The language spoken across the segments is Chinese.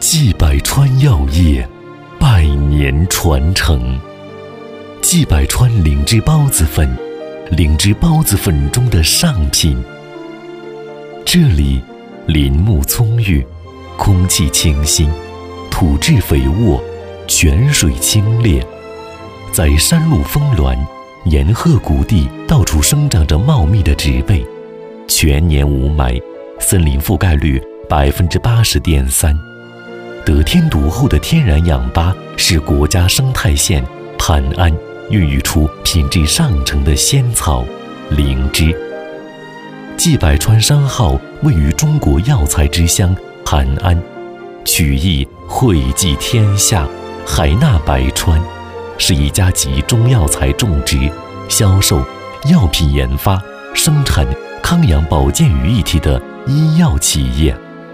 季百川药业百年传承。季百川灵芝孢子粉，灵芝孢子粉中的上品。这里林木葱郁，空气清新，土质肥沃，泉水清冽。在山路峰峦、岩壑谷地，到处生长着茂密的植被，全年无霾，森林覆盖率80.3%。得天独厚的天然氧吧使国家生态县磐安孕育出品质上乘的仙草灵芝。季百川商号位于中国药材之乡磐安，取意惠济天下，海纳百川，是一家集中药材种植、销售、药品研发、生产、康养保健于一体的医药企业。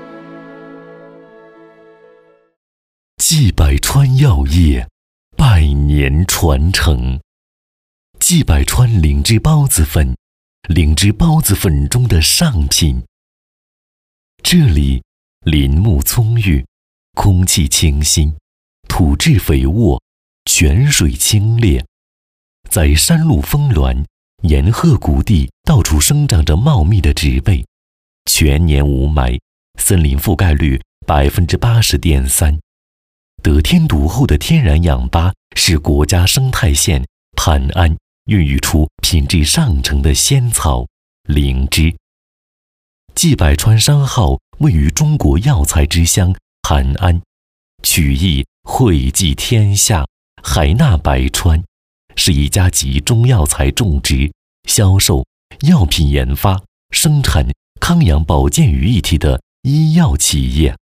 季百川药业百年传承。季百川灵芝孢子粉，灵芝孢子粉中的上品。这里林木葱郁，空气清新，土质肥沃，泉水清冽。在山路峰峦、岩壑谷地，到处生长着茂密的植被，全年无霾，森林覆盖率80.3%。得天独厚的天然氧吧使国家生态县磐安孕育出品质上乘的仙草灵芝。季百川商号位于中国药材之乡磐安，取意惠济天下，海纳百川，是一家集中药材种植、销售、药品研发、生产、康养保健于一体的医药企业。